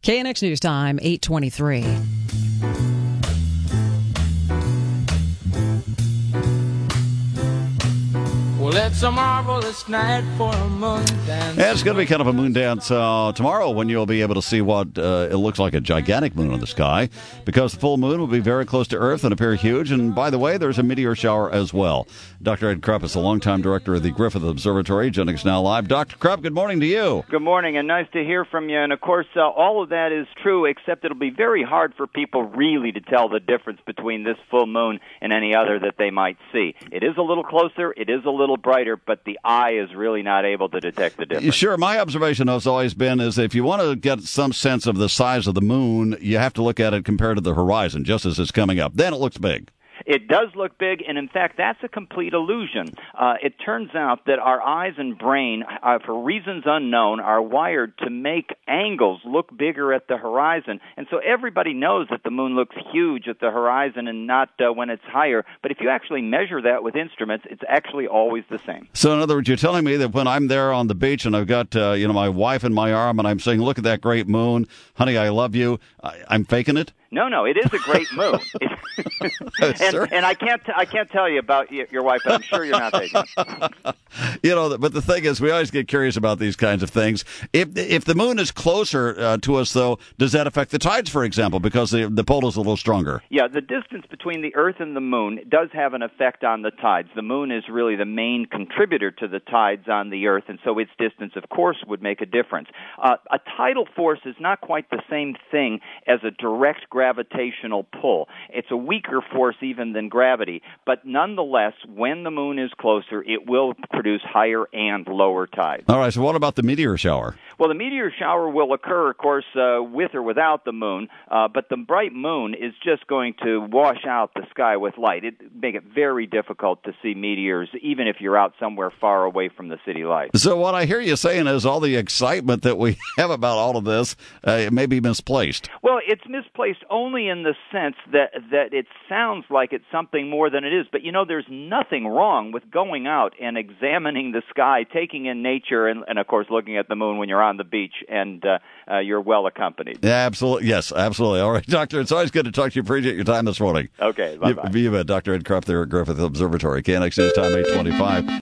KNX News Time, 8:23. Well, it's a marvelous night for a moon dance. Yeah, it's going to be kind of a moon dance tomorrow when you'll be able to see what it looks like a gigantic moon in the sky, because the full moon will be very close to Earth and appear huge. And by the way, there's a meteor shower as well. Dr. Ed Krupp is the longtime director of the Griffith Observatory, joining us now live. Dr. Krupp, good morning to you. Good morning, and nice to hear from you. And, of course, all of that is true, except it'll be very hard for people really to tell the difference between this full moon and any other that they might see. It is a little closer, it is a little brighter, but the eye is really not able to detect the difference. Sure. My observation has always been is if you want to get some sense of the size of the moon, you have to look at it compared to the horizon just as it's coming up. Then it looks big. It does look big, and in fact, that's a complete illusion. It turns out that our eyes and brain, for reasons unknown, are wired to make angles look bigger at the horizon. And so everybody knows that the moon looks huge at the horizon and not when it's higher. But if you actually measure that with instruments, it's actually always the same. So in other words, you're telling me that when I'm there on the beach and I've got my wife in my arm and I'm saying, look at that great moon, honey, I love you, I'm faking it? No, it is a great moon. and I can't tell you about your wife, but I'm sure you're not taking it. But the thing is, we always get curious about these kinds of things. If the moon is closer to us, though, does that affect the tides, for example, because the pull is a little stronger? Yeah, the distance between the Earth and the moon does have an effect on the tides. The moon is really the main contributor to the tides on the Earth, and so its distance, of course, would make a difference. A tidal force is not quite the same thing as a direct gravitational pull. It's a weaker force even than gravity, but nonetheless, when the moon is closer, it will produce higher and lower tides. All right, so what about the meteor shower? Well, the meteor shower will occur, of course, with or without the moon, but the bright moon is just going to wash out the sky with light. It make it very difficult to see meteors, even if you're out somewhere far away from the city lights. So what I hear you saying is all the excitement that we have about all of this it may be misplaced. Well, it's misplaced only in the sense that it sounds like it's something more than it is. But, there's nothing wrong with going out and examining the sky, taking in nature, and of course, looking at the moon when you're on the beach and you're well accompanied. Yeah, absolutely. Yes, absolutely. All right, Doctor, it's always good to talk to you. Appreciate your time this morning. Okay, bye-bye. You bet. Dr. Ed Krupp there at Griffith Observatory. KNX News Time, 8:25.